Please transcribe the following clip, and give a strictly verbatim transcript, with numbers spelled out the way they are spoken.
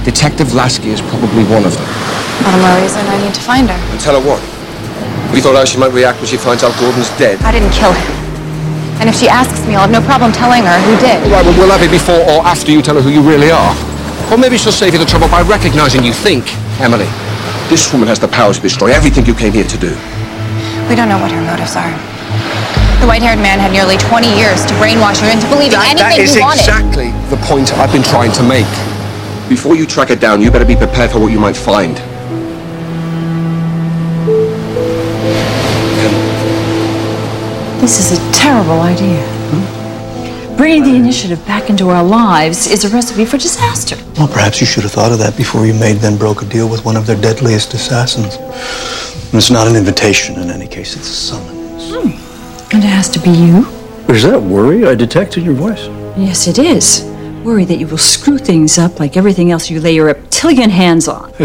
Detective Lasky is probably one of them. Not a more reason I need to find her. And tell her what? We thought how she might react when she finds out Gordon's dead. I didn't kill him. And if she asks me, I'll have no problem telling her who did. All right, well, we'll have it before or after you tell her who you really are. Or maybe she'll save you the trouble by recognizing you think, Emily. This woman has the power to destroy everything you came here to do. We don't know what her motives are. The white-haired man had nearly twenty years to brainwash her into believing that, anything he wanted. That is exactly the point I've been trying to make. Before you track her down, you better be prepared for what you might find. This is a terrible idea. Hmm? Bringing the initiative back into our lives is a recipe for disaster. Well, perhaps you should have thought of that before you made then broke a deal with one of their deadliest assassins. And it's not an invitation in any case, it's a summons. Hmm. And it has to be you? Is that worry I detect in your voice? Yes, it is. Worry that you will screw things up like everything else you lay your reptilian hands on.